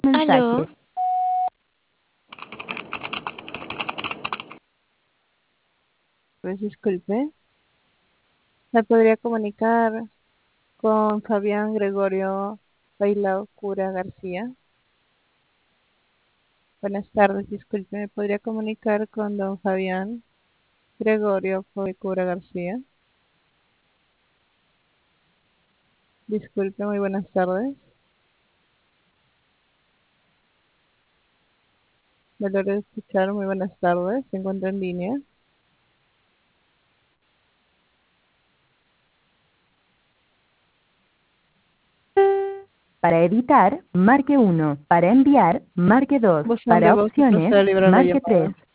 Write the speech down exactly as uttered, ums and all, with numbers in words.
Aló, Mensaje. Pues disculpe, ¿me podría comunicar con Fabián Gregorio Bailao Cura García? Buenas tardes, disculpe, ¿me podría comunicar con don Fabián Gregorio Foy Cura García? Disculpe, muy buenas tardes. Me logré escuchar, muy buenas tardes. ¿Se encuentra en línea? Para editar, marque uno. Para enviar, marque dos. Buzón de Para voz que opciones, procede a librar la marque llamada. tres.